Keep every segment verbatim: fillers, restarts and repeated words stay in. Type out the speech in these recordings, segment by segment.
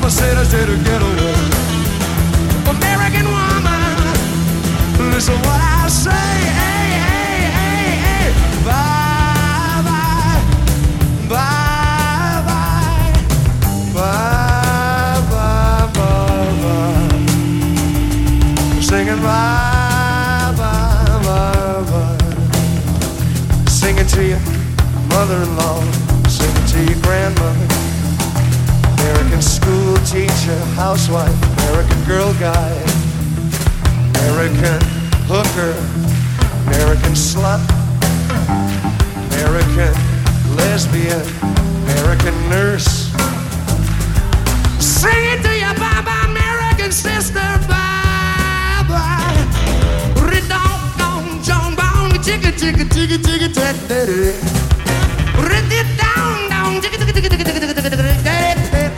mama said I said to get away. American woman, listen what I say. Hey, hey, hey, hey. Bye, bye, bye, bye, bye, bye, bye, bye. Singing bye, bye, bye, bye. Singing to your mother-in-law, singing to your grandmother. American school teacher, housewife, American girl guide, American hooker, American slut, American lesbian, American nurse. Sing it to your bye-bye American sister, bye-bye. Rid-dong-dong, John-bong, jigga-jigga-jigga-jigga-jigga-daddy. Rid-it-dong-dong, jigga-jigga-jigga-jigga-jigga-daddy.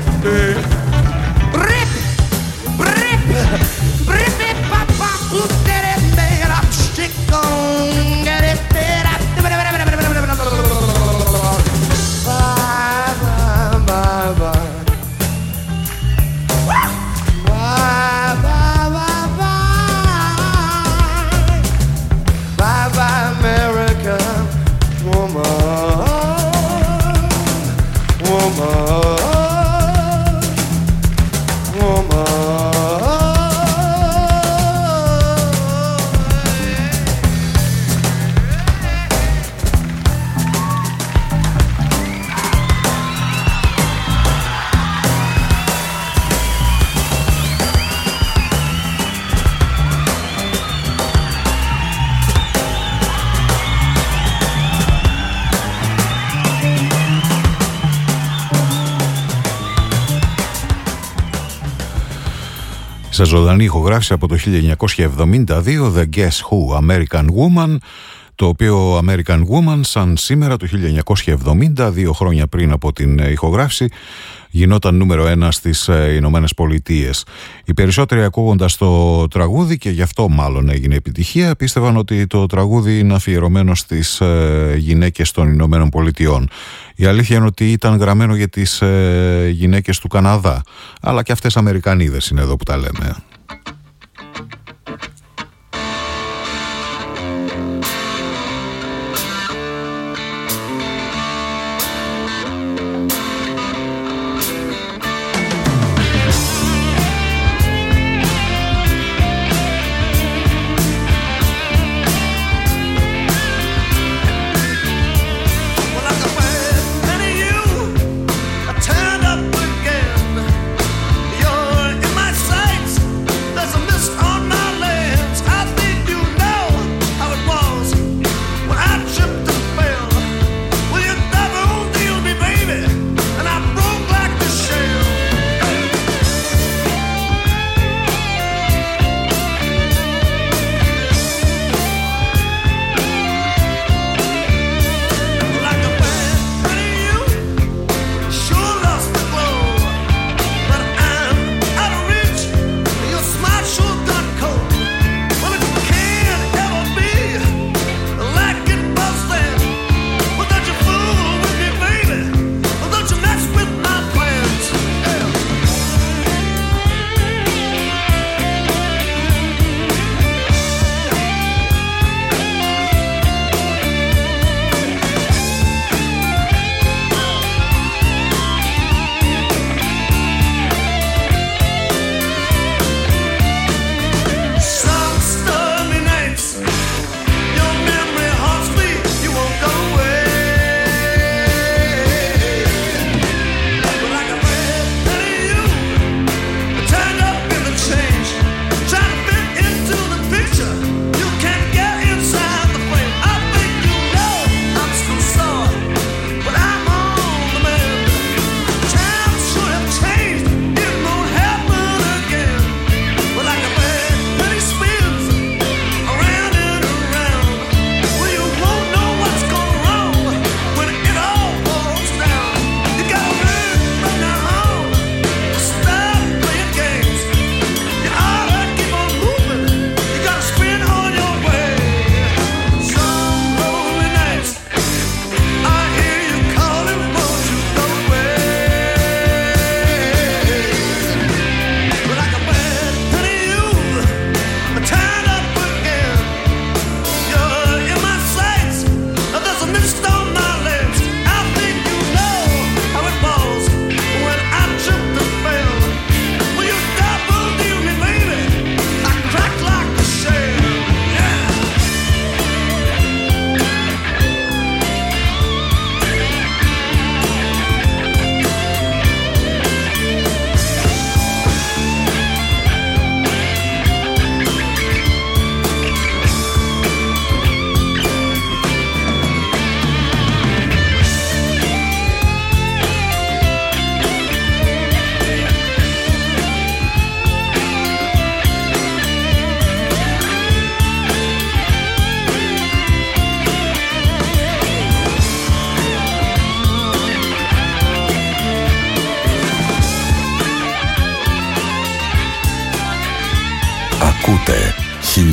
Rip, rip, rip it, papa, put that in there, I'm stick on, get it there. Bye, bye, bye, bye. Bye, bye, bye, bye. Bye, bye, American woman, woman. Σε ζωντανή ηχογράφηση από το χίλια εννιακόσια εβδομήντα δύο, The Guess Who, American Woman, το οποίο American Woman σαν σήμερα το χίλια εννιακόσια εβδομήντα, δύο χρόνια πριν από την ηχογράφηση, γινόταν νούμερο ένα στις Ηνωμένες Πολιτείες. Οι περισσότεροι ακούγοντας το τραγούδι, και γι' αυτό μάλλον έγινε επιτυχία, πίστευαν ότι το τραγούδι είναι αφιερωμένο στις γυναίκες των Ηνωμένων Πολιτειών. Η αλήθεια είναι ότι ήταν γραμμένο για τις γυναίκες του Καναδά, αλλά και αυτές Αμερικανίδες είναι εδώ που τα λέμε. Turned up again, you're in my sights.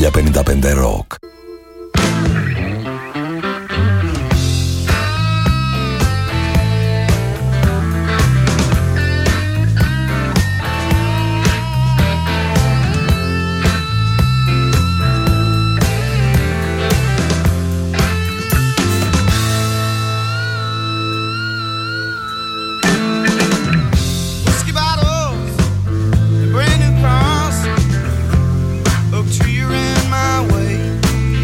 χίλια πενήντα πέντε Rock. Tree ran my way.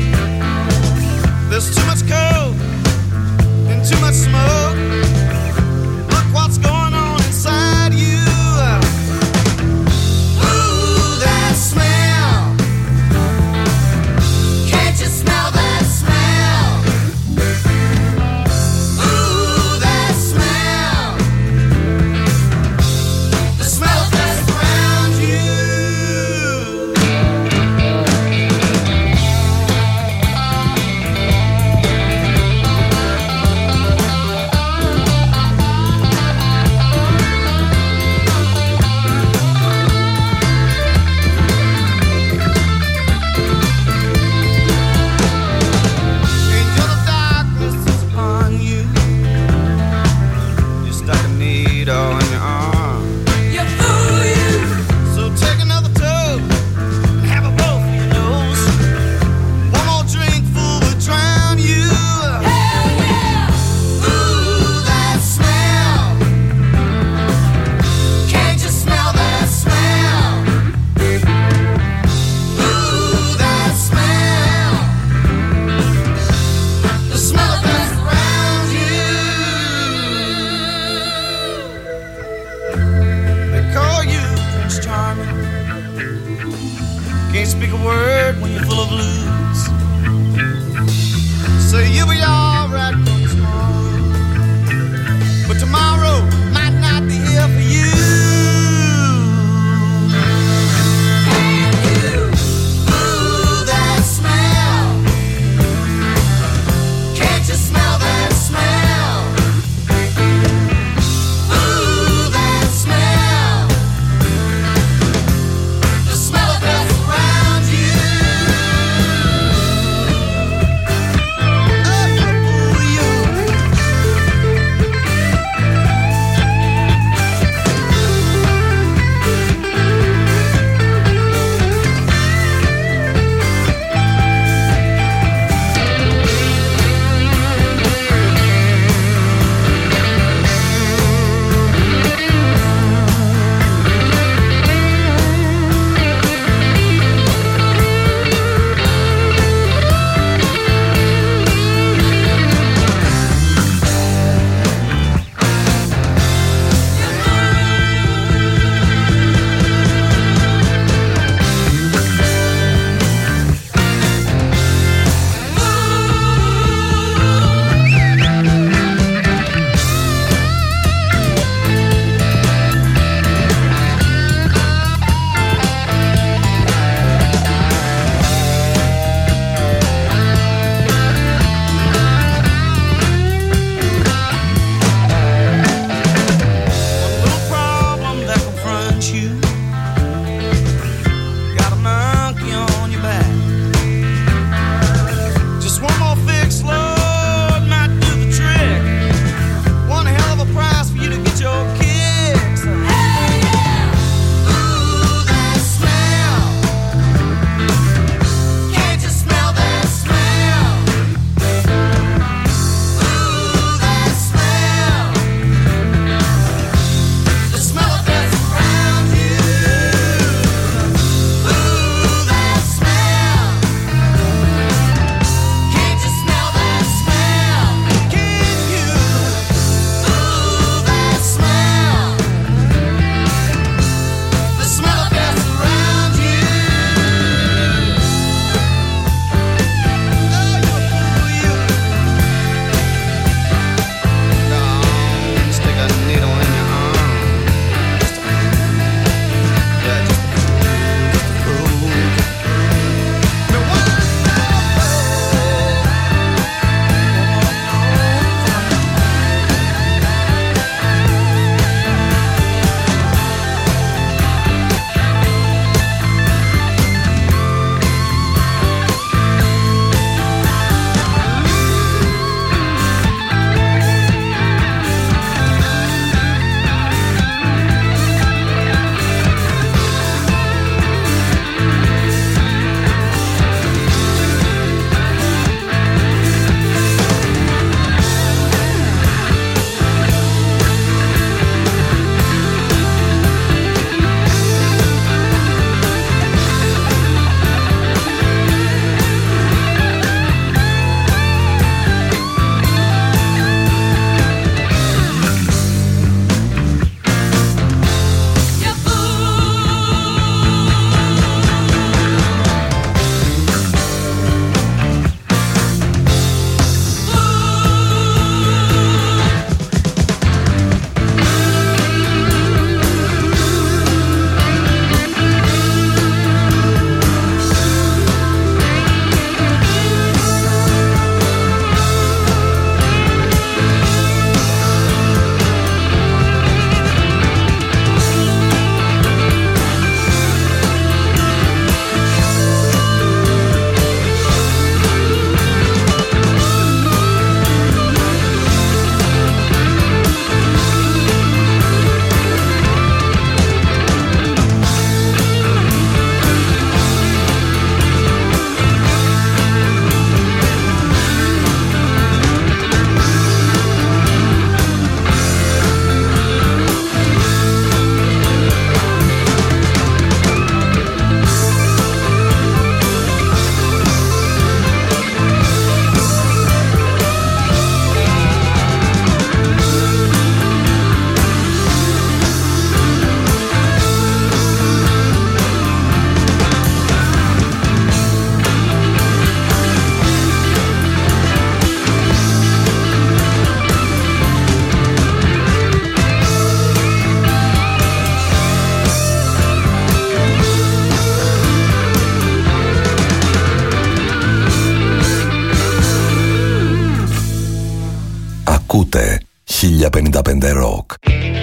χίλια πενήντα πέντε Rock.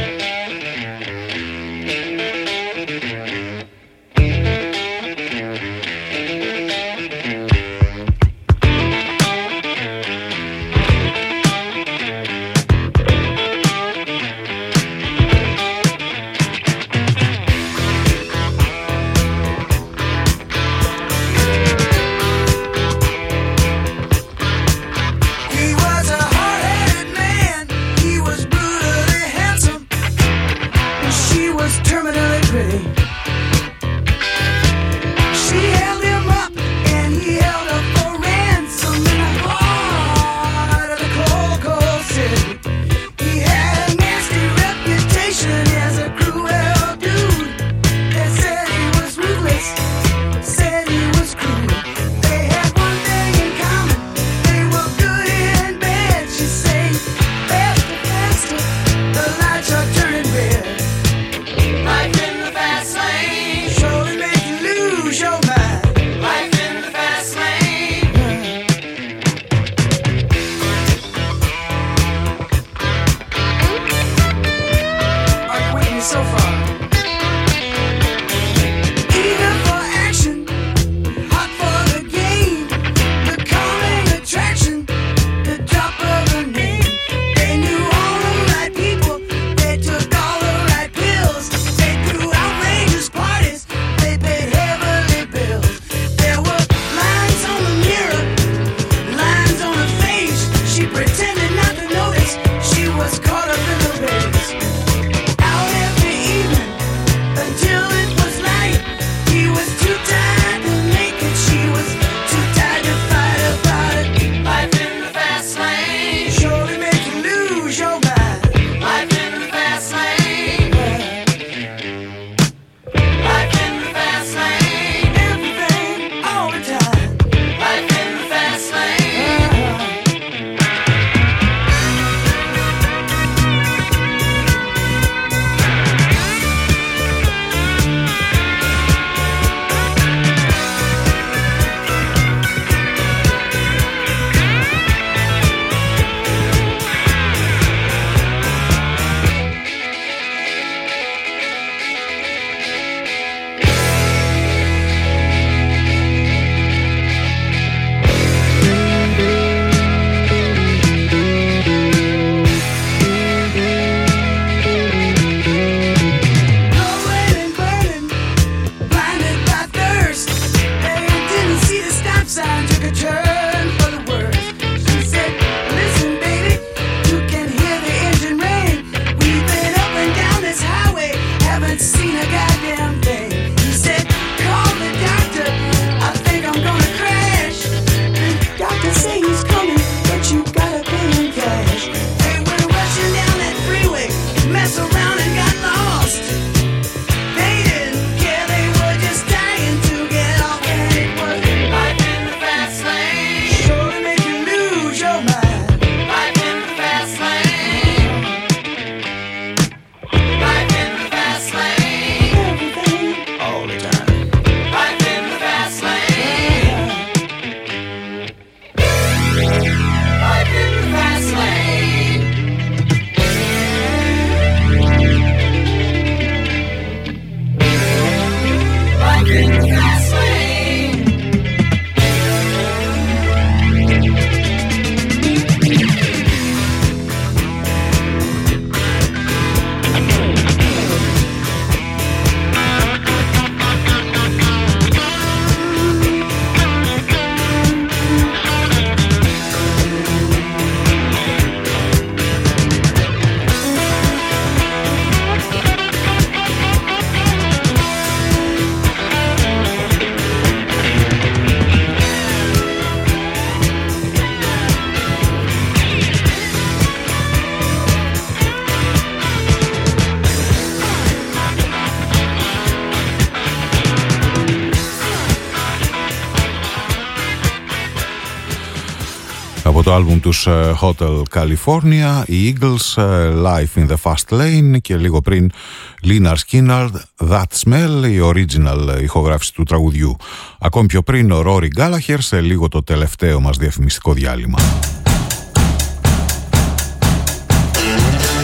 Από το άλμπουμ τους Hotel California, οι Eagles, Life in the Fast Lane, και λίγο πριν Lynyrd Skynyrd, That Smell, η original ηχογράφηση του τραγουδιού. Ακόμη πιο πριν ο Rory Gallagher, σε λίγο το τελευταίο μας διαφημιστικό διάλειμμα.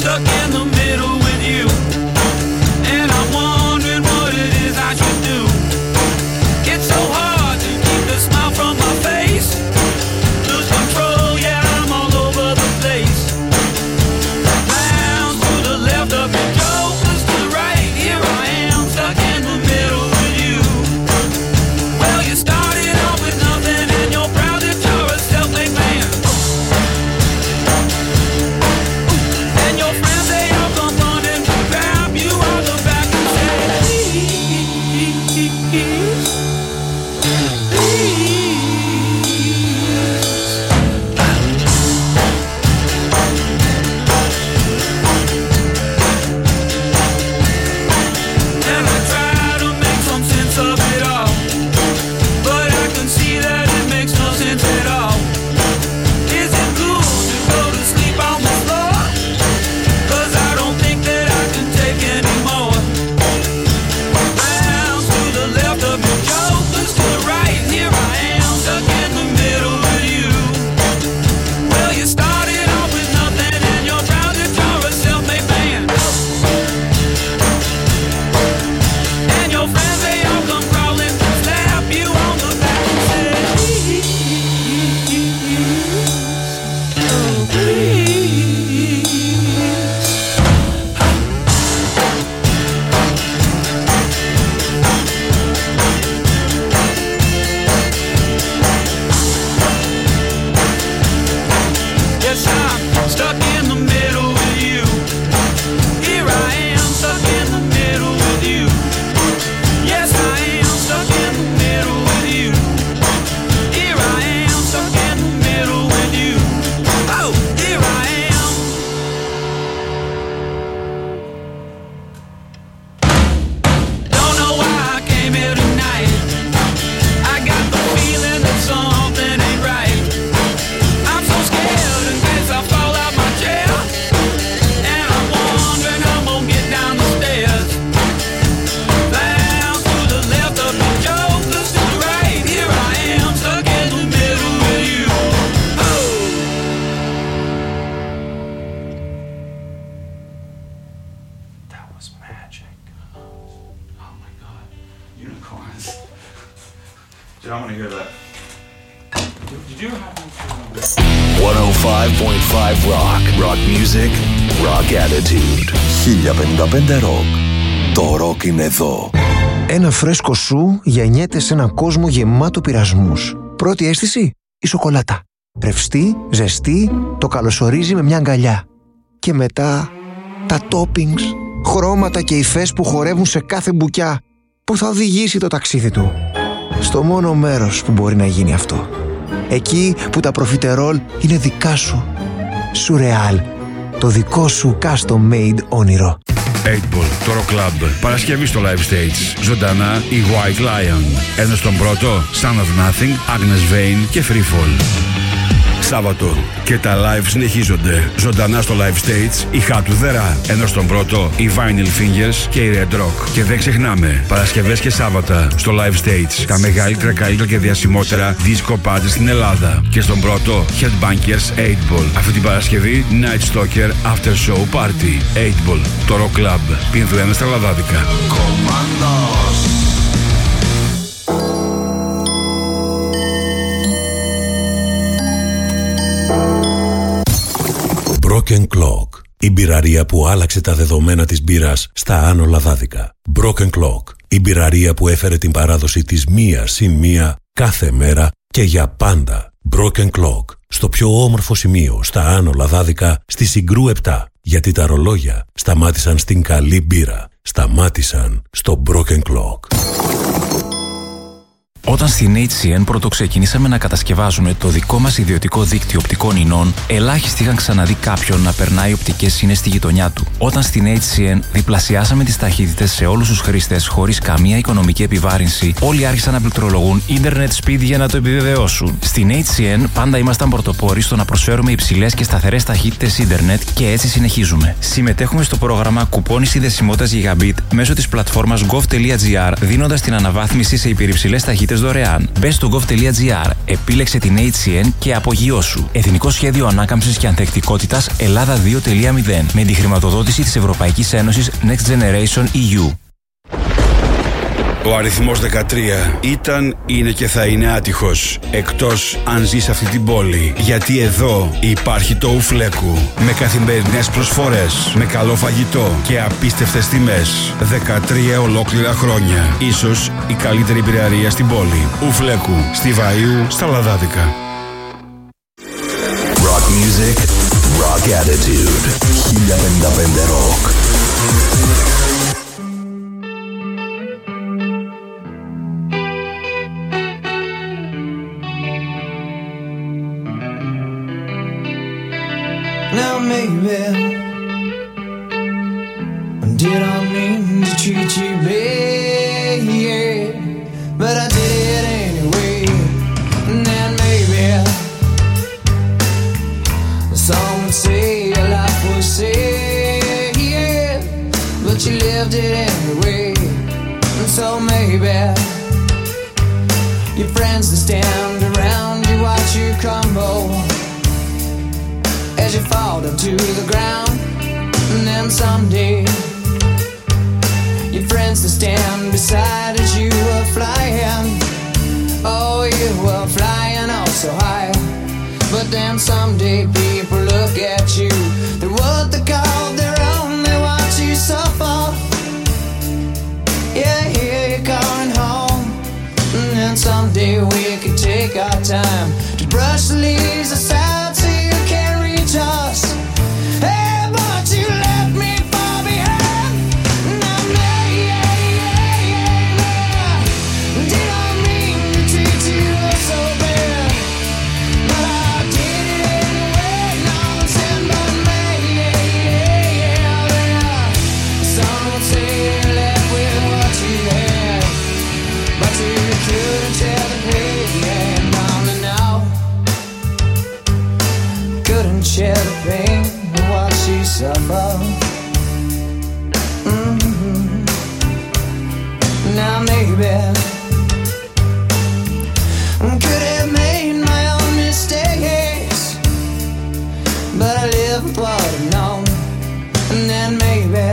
stuck in the middle with you. And I'm wondering what it is I should do. It's so hard to keep the smile from my face. Lose control, yeah, I'm all over the place. Bounce to the left of your jokers, to the right, here I am, stuck in the middle with you. Well, you started off with nothing and you're proud that you're a self-made man. And your friends, they all come running to grab you on the back and say, please, please. And I try to make some sense of it all, but I can see that it makes no sense at all. Is it cool to go to sleep on the floor? 'Cause I don't think that I can take any more. Bounce to the left of your jokers, to the right, here I am, stuck in the middle with you. Well, you started off with nothing and you're proud that you're a self-made man. And your friends, they all come crawling to slap you on the back and say, please, oh please. Yes, I'm stuck in the middle with you. Here I am, stuck in the middle with you. Yes, I am stuck in the middle with you. Here I am, stuck in the middle with you. Oh, here I am. Don't know why I came here tonight. I got the feeling that something ain't right. I'm so scared in case I fall out my chair. And I'm wondering how I'm gonna get down the stairs. Bounce to the left of the jokers, to the right, here I am, stuck in the middle with you. Oh. That was magic. Oh my god. Unicorns. Dude, I want to hear that. Did you have εκατόν πέντε κόμμα πέντε Rock. Rock music, rock attitude. χίλια πενήντα πέντε Rock. Το rock είναι εδώ. Ένα φρέσκο σου γεννιέται σε έναν κόσμο γεμάτο πειρασμούς. Πρώτη αίσθηση, η σοκολάτα. Ρευστή, ζεστή, το καλωσορίζει με μια αγκαλιά. Και μετά, τα toppings, χρώματα και υφές που χορεύουν σε κάθε μπουκιά, που θα οδηγήσει το ταξίδι του. Στο μόνο μέρος που μπορεί να γίνει αυτό. Εκεί που τα προφιτερόλ είναι δικά σου. Σουρεάλ, το δικό σου custom-made όνειρο. οκτώ Ball, το Rock Club. Παρασκευή στο Live Stage. Ζωντανά η White Lion. Ένα στον πρώτο, Son of Nothing, Agnes Vane και Free Fall. Σάββατο και τα live συνεχίζονται. Ζωντανά στο Live Stage η Χατουδέρα. Ενώ στον πρώτο η Vinyl Fingers και η Red Rock. Και δεν ξεχνάμε, Παρασκευές και Σάββατα στο Live Stage τα μεγαλύτερα, καλύτερα και διασημότερα disco party στην Ελλάδα. Και στον πρώτο Headbangers οκτώ Ball. Αυτή την Παρασκευή Night Stalker After Show Party. οκτώ Ball, το Rock Club. Πινδουένα στα Λαδάδικα. Broken Clock. Η μπειραρία που άλλαξε τα δεδομένα της μπύρας στα Άνω Λαδάδικα. Broken Clock. Η μπειραρία που έφερε την παράδοση της μία συν μία κάθε μέρα και για πάντα. Broken Clock. Στο πιο όμορφο σημείο στα Άνω Λαδάδικα, στη Συγκρού επτά. Γιατί τα ρολόγια σταμάτησαν στην καλή μπύρα. Σταμάτησαν στο Broken Clock. Όταν στην έιτς σι εν πρώτο ξεκινήσαμε να κατασκευάζουμε το δικό μας ιδιωτικό δίκτυο οπτικών ινών, ελάχιστοι είχαν ξαναδεί κάποιον να περνάει οπτικές ίνες στη γειτονιά του. Όταν στην έιτς σι εν διπλασιάσαμε τις ταχύτητες σε όλους τους χρήστες χωρίς καμία οικονομική επιβάρυνση, όλοι άρχισαν να πληκτρολογούν ίντερνετ speed για να το επιβεβαιώσουν. Στην έιτς σι εν πάντα ήμασταν πρωτοπόροι στο να προσφέρουμε υψηλές και σταθερές ταχύτητες ίντερνετ και έτσι συνεχίζουμε. Συμμετέχουμε στο πρόγραμμα κουπόνι συνδεσιμότητας Gigabit μέσω της πλατφόρμας gov τελεία gr, δίνοντας την αναβάθμιση σε υπερυψηλές ταχύτητες δωρεάν. Μπε στο gov.gr, επίλεξε την έιτς σι εν και απογειώσου. Εθνικό Σχέδιο Ανάκαμψης και Ανθεκτικότητας Ελλάδα δύο τελεία μηδέν με τη χρηματοδότηση της Ευρωπαϊκής Ένωσης Next Generation ι γιου. Ο αριθμός δεκατρία ήταν, είναι και θα είναι άτυχος. Εκτός αν ζεις αυτή την πόλη. Γιατί εδώ υπάρχει το Ουφλέκου. Με καθημερινές προσφορές, με καλό φαγητό και απίστευτες τιμές. δεκατρία ολόκληρα χρόνια. Ίσως η καλύτερη πυραρία στην πόλη. Ουφλέκου, στη Βαΐου, στα Λαδάδικα. Rock music, rock attitude. χίλια πενήντα πέντε Rock. Now maybe did I mean to treat you bad, but I did it anyway. And then maybe some would say your life was sad, but you lived it anyway. And so maybe your friends that stand around you watch you crumble as you fall down to the ground. And then someday your friends that stand beside as you were flying, oh, you were flying oh so high. But then someday people look at you, they're what they call their own, they watch you suffer. Yeah, hear you calling home. And then someday we could take our time to brush the leaves aside so you can reach us. Hey, but you left me far behind. Now, yeah, yeah, yeah, yeah, yeah. Did I mean to treat you so bad? But I did it anyway. Nonsense, but me, yeah, yeah, yeah, yeah. Some would say you left with what you had, but you couldn't tell the pain, yeah, now, now. Couldn't share the pain of what she suffered. Mm-hmm. Now maybe I could have made my own mistakes, but I live what I've known. And then maybe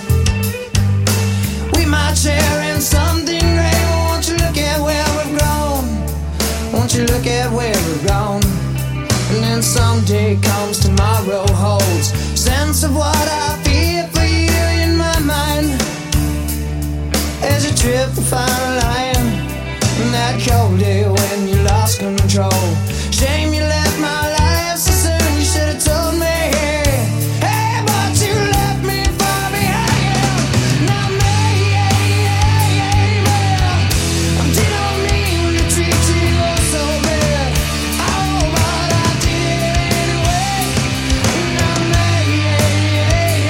we might share in something great. Won't you look at where we've grown? Won't you look at where we've grown? And then someday comes tomorrow holds sense of what I feel for you in my mind. As you trip and find a line, and that cold day when you lost control. Shame you left my life so soon, you should have told me. Hey, but you left me far behind. Now me, yeah, yeah, yeah, yeah. I didn't mean to treat you so bad. Oh, but I did it anyway. Now me, yeah, yeah,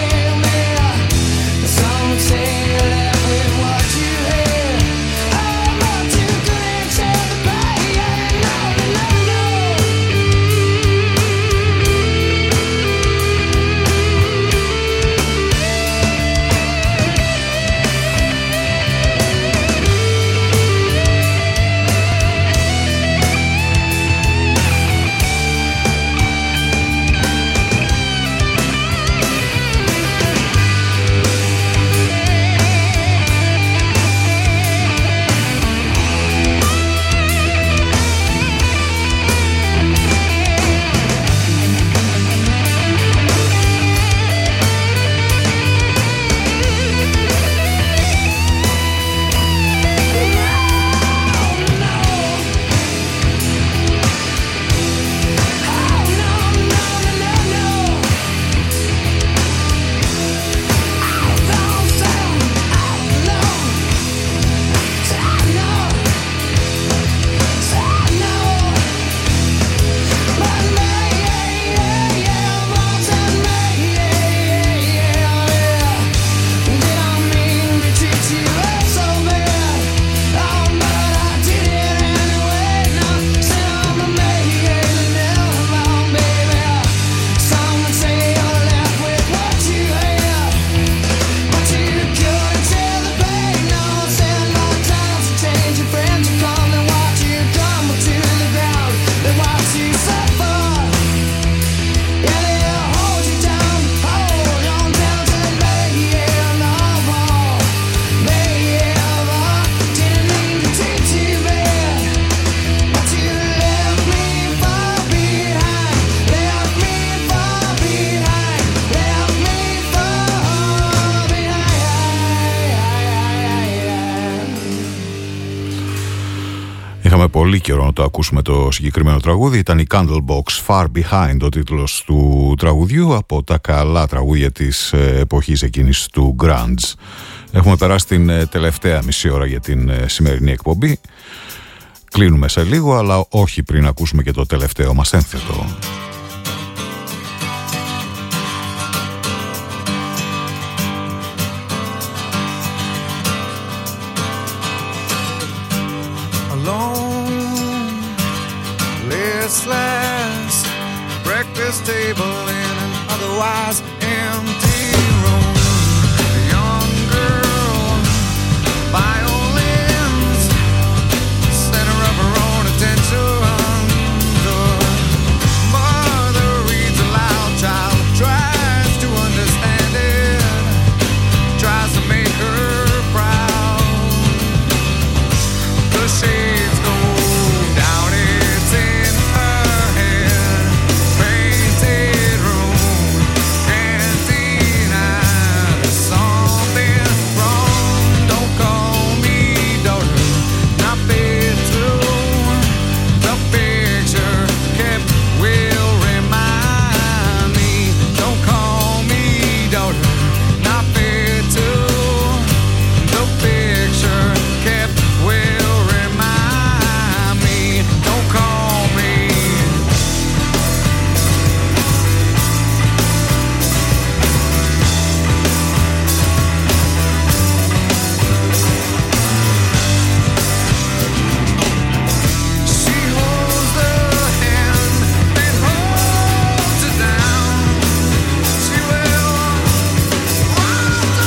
Είχαμε πολύ καιρό να το ακούσουμε το συγκεκριμένο τραγούδι. Ήταν η Candlebox Far Behind ο τίτλος του τραγουδιού, από τα καλά τραγούδια της εποχής εκείνης του grunge. Έχουμε περάσει την τελευταία μισή ώρα για την σημερινή εκπομπή. Κλείνουμε σε λίγο, αλλά όχι πριν ακούσουμε και το τελευταίο μας ένθετο. Listless breakfast table in an otherwise empty room. A young girl, violins, center of her own attention. The mother reads aloud, child tries to understand it, tries to make her proud. The shades go down, it's in her head, painted room, cantina, there's something wrong. Don't call me daughter, not fit to. The picture kept will remind me. Don't call me daughter, not fit to. The picture kept will remind me. Don't call me. She holds the hand that holds her down. She will rise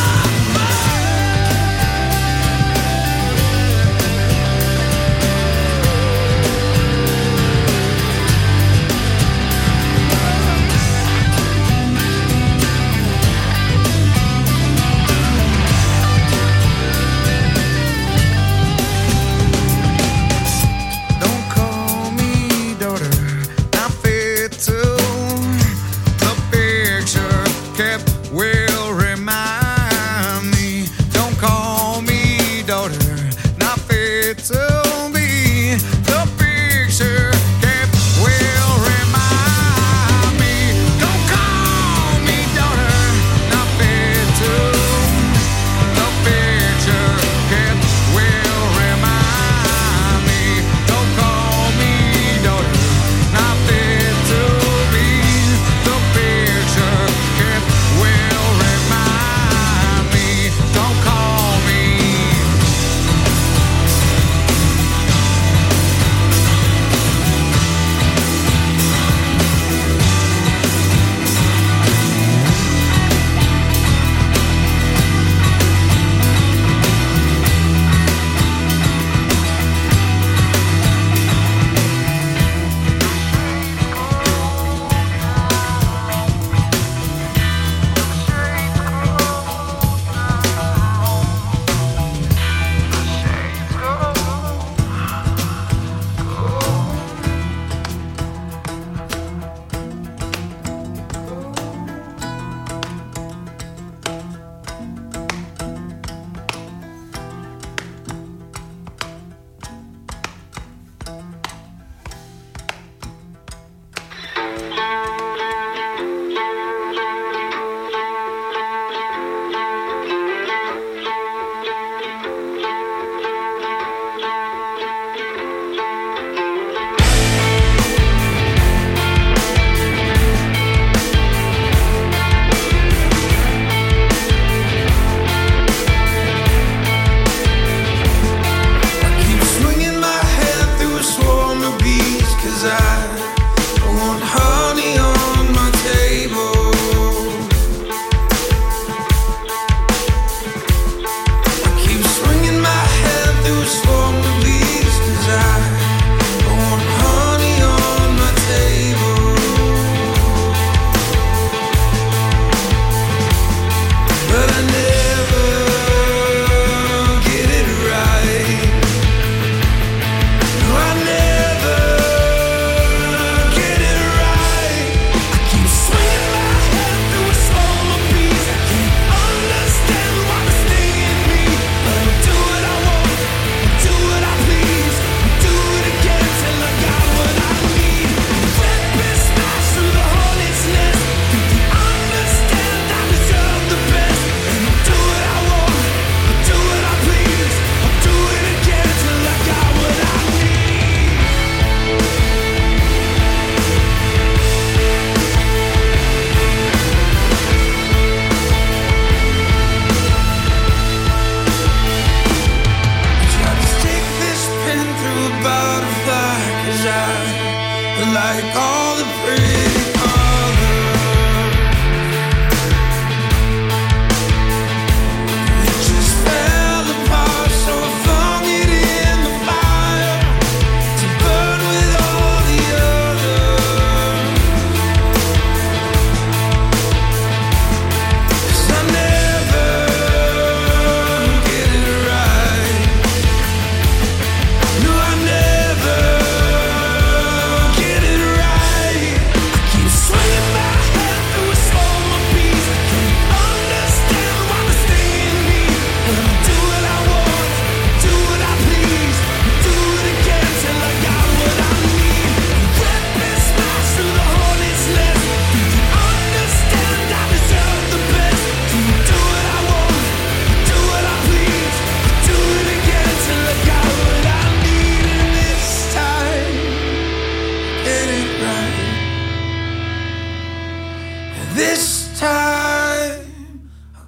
Don't call me daughter, not fit to. The picture kept will remind me. Don't call me daughter, not fit to be. The picture kept will remind me. Don't call me daughter, not fit to. The picture kept will remind me. Don't call me daughter, not fit to be. The picture kept will remind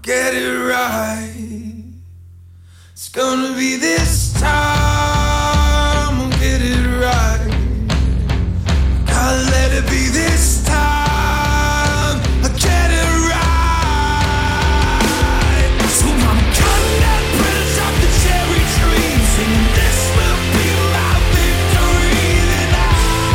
get it right. It's gonna be this time, I'll get it right. Gotta let it be this time, I'll get it right. So I'm cutting that branch off the cherry tree, singing this will be my victory. Then I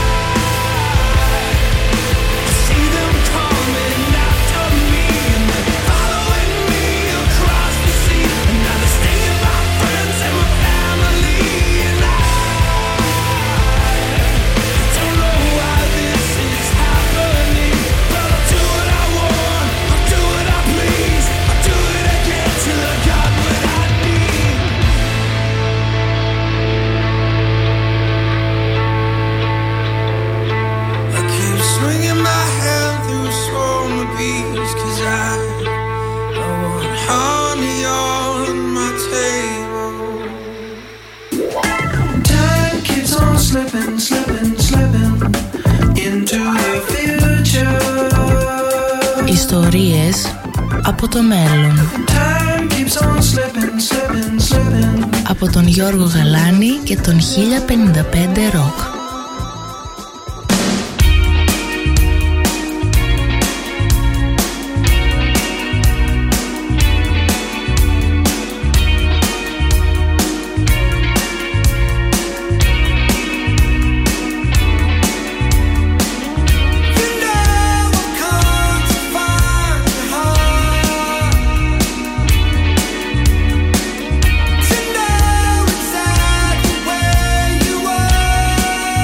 see them coming after me, and they're following me across the sea. And now they're stinging my friends and my family. And I don't know why this is happening, but I'll do what I want, I'll do what I please, I'll do it again till I got what I need. I keep swinging my hand through a swarm of bees, 'cause I, I want honey on my table. Time keeps on slipping, slipping, slipping into the future. Ιστορίες από το μέλλον. Time keeps on slipping, slipping, slipping. Από τον Γιώργο Γαλάνη και τον χίλια πενήντα πέντε Rock. You know I've come to find the heart, to know exactly where you were.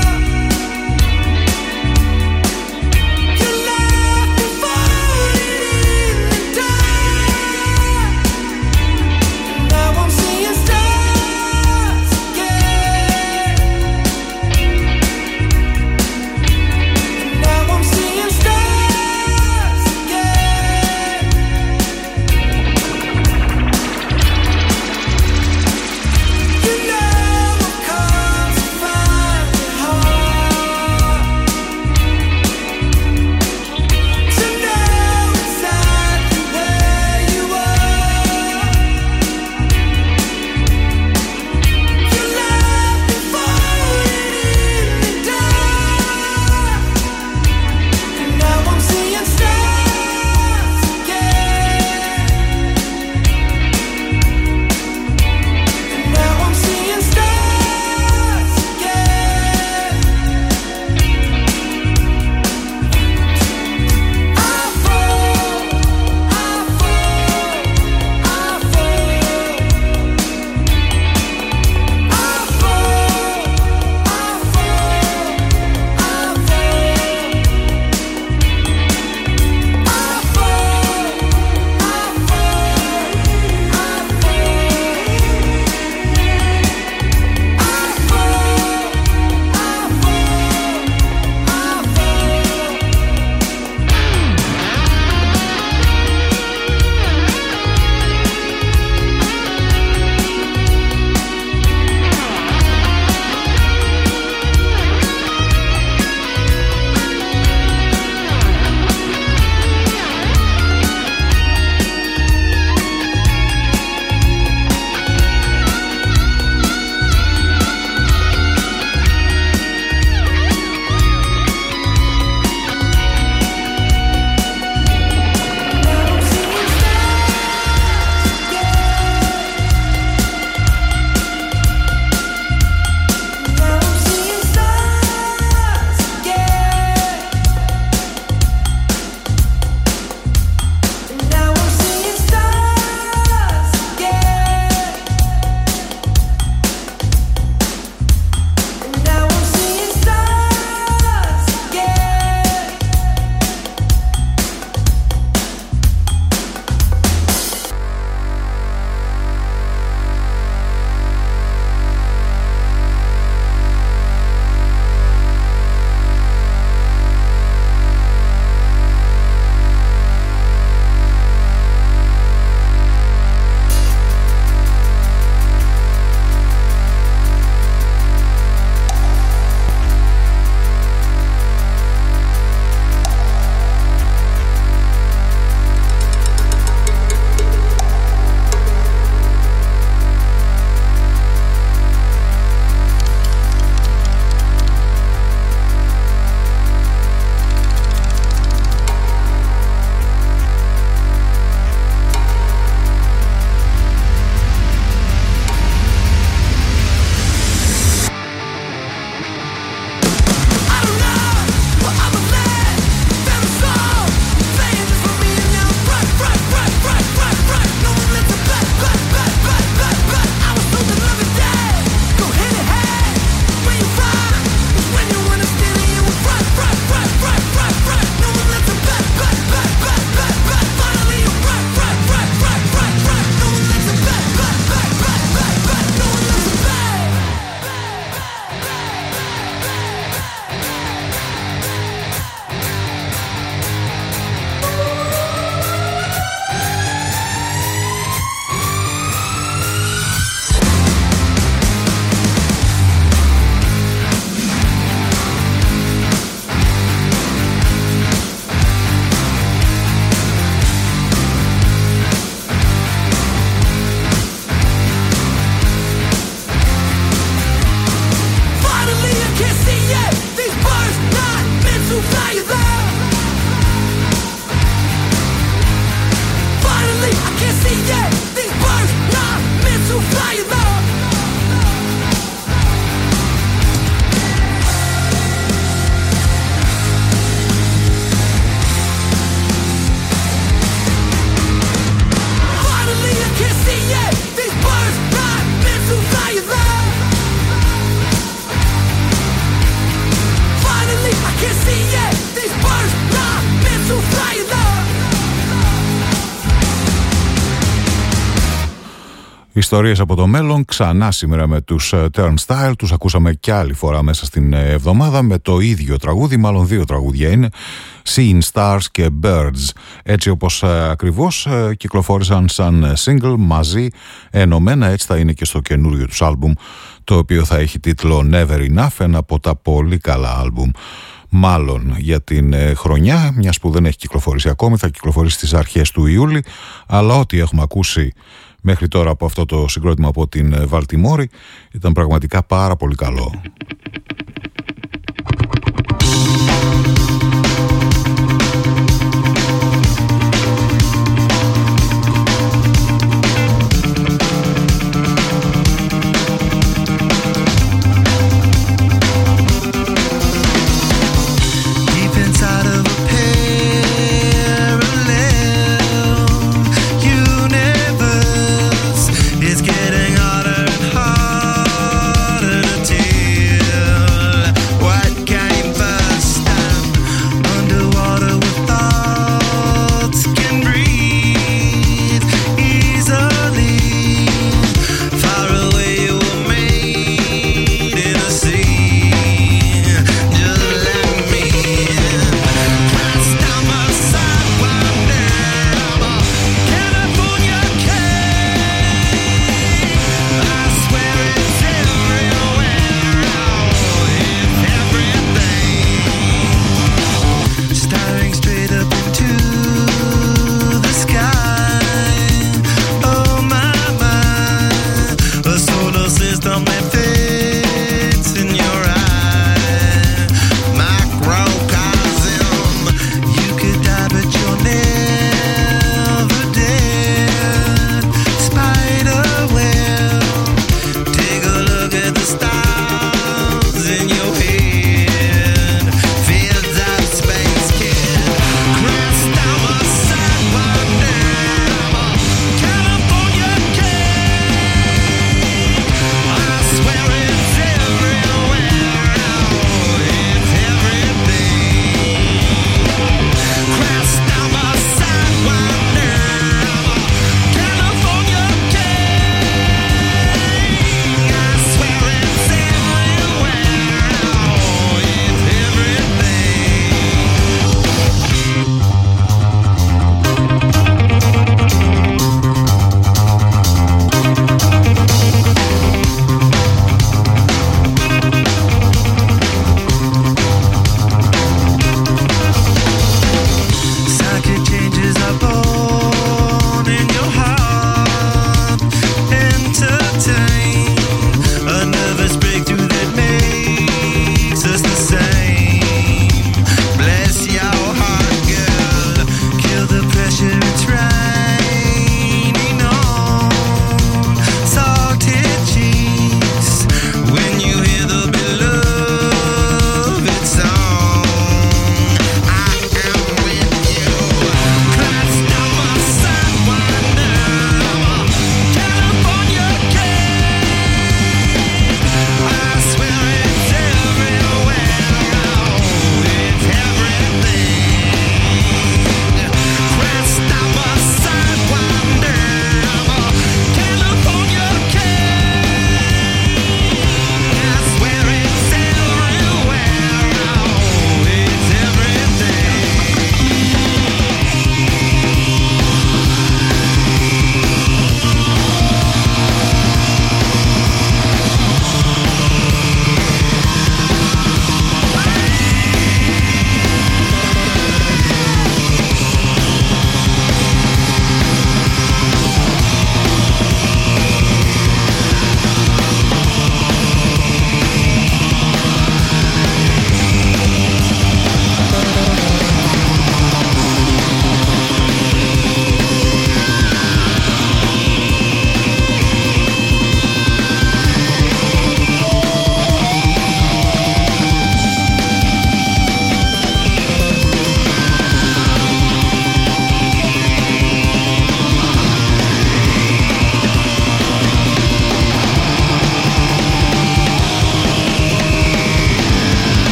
Ιστορίες από το μέλλον, ξανά σήμερα με τους Turnstile. Τους ακούσαμε κι άλλη φορά μέσα στην εβδομάδα με το ίδιο τραγούδι, μάλλον δύο τραγούδια είναι, Seeing Stars και Birds. Έτσι όπως ακριβώς κυκλοφόρησαν σαν single μαζί, ενωμένα, έτσι θα είναι και στο καινούριο τους άλμπουμ, το οποίο θα έχει τίτλο Never Enough, ένα από τα πολύ καλά άλμπουμ μάλλον για την χρονιά, μιας που δεν έχει κυκλοφορήσει ακόμη, θα κυκλοφορήσει στις αρχές του Ιούλη, αλλά ό,τι έχουμε ακούσει μέχρι τώρα από αυτό το συγκρότημα από την Βαλτιμόρη ήταν πραγματικά πάρα πολύ καλό. It's getting harder and harder to tell.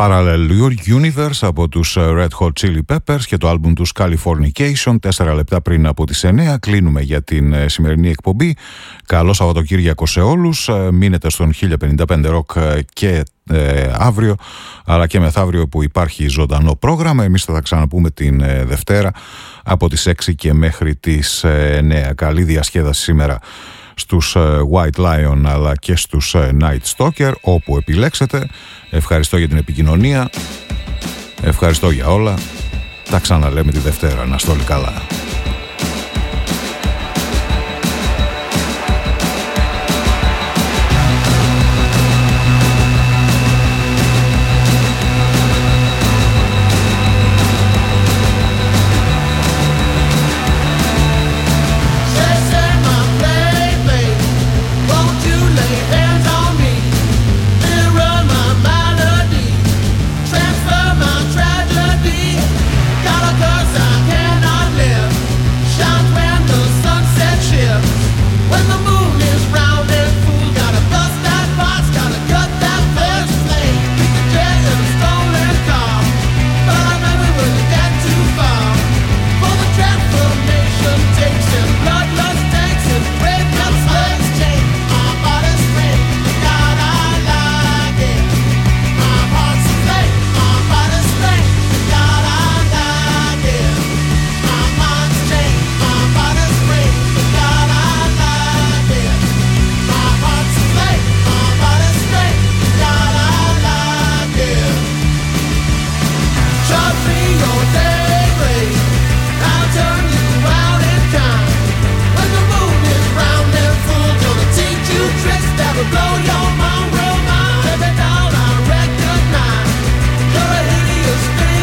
Parallel Universe από τους Red Hot Chili Peppers και το άλμπουμ τους Californication. Τέσσερα λεπτά πριν από τις εννέα κλείνουμε για την σημερινή εκπομπή. Καλό Σαββατοκύριακο σε όλους. Μείνετε στον χίλια πενήντα πέντε Rock και ε, αύριο αλλά και μεθαύριο που υπάρχει ζωντανό πρόγραμμα. Εμείς θα τα ξαναπούμε την ε, Δευτέρα από τις έξι και μέχρι τις ε, εννέα. Καλή διασκέδαση σήμερα στους White Lion αλλά και στους Night Stalker όπου επιλέξετε. Ευχαριστώ για την επικοινωνία, ευχαριστώ για όλα. Τα ξαναλέμε τη Δευτέρα. Να είστε όλοι καλά.